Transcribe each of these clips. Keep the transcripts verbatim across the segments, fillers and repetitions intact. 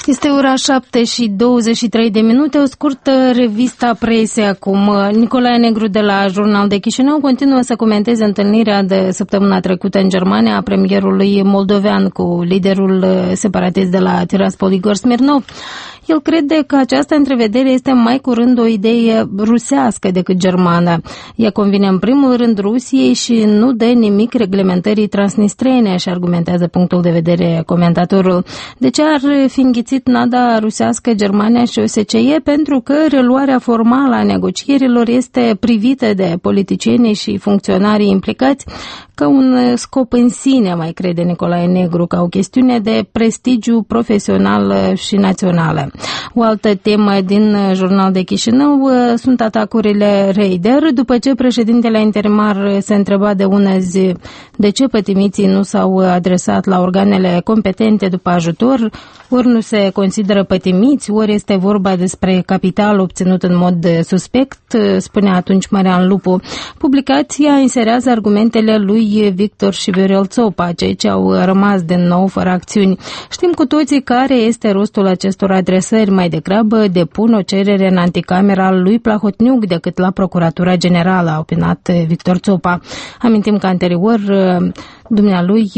Este ora șapte și douăzeci și trei de minute, o scurtă revista presei acum. Nicolae Negru de la Jurnal de Chișinău continuă să comenteze întâlnirea de săptămâna trecută în Germania a premierului moldovean cu liderul separatist de la Tiraspol, Igor Smirnov. El crede că această întrevedere este mai curând o idee rusească decât germană. Ea convine în primul rând Rusiei și nu dă nimic reglementării transnistrene, și argumentează punctul de vedere comentatorul. De ce ar fi înghițit nada rusească Germania și O S C E? Pentru că reluarea formală a negocierilor este privită de politicienii și funcționarii implicați ca un scop în sine, mai crede Nicolae Negru, ca o chestiune de prestigiu profesional și național. O altă temă din Jurnal de Chișinău sunt atacurile Raider. După ce președintele interimar se întreba de ună zi de ce pătimiții nu s-au adresat la organele competente după ajutor, ori nu se consideră pătimiți, ori este vorba despre capital obținut în mod suspect, spunea atunci Marian Lupu. Publicația inserează argumentele lui Victor și Viorel Țopa, cei ce au rămas din nou fără acțiuni. Știm cu toții care este rostul acestor adresări, mai degrabă depun o cerere în anticamera al lui Plahotniuc decât la Procuratura Generală, a opinat Victor Țopa. Amintim că anterior dumnealui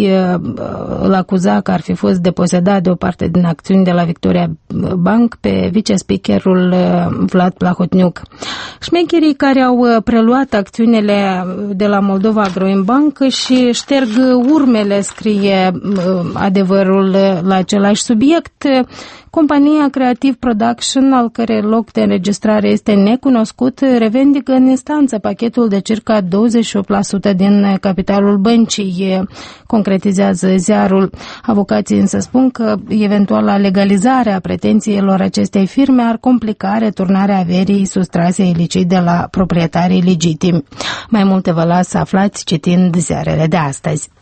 îl acuza că ar fi fost deposedat de o parte din acțiuni de la Victoria Bank pe vicespeakerul Vlad Plahotniuc. Șmecherii care au preluat acțiunile de la Moldova Agroimbank și șterg urmele, scrie Adevărul la același subiect. Compania Creative Production, al cărei loc de înregistrare este necunoscut, revendică în instanță pachetul de circa douăzeci și opt la sută din capitalul băncii, concretizează ziarul. Avocații însă spun că eventuala legalizare a pretențiilor acestei firme ar complica returnarea averii sustrase ilicit de la proprietarii legitimi. Mai multe vă las să aflați citind ziarele de astăzi.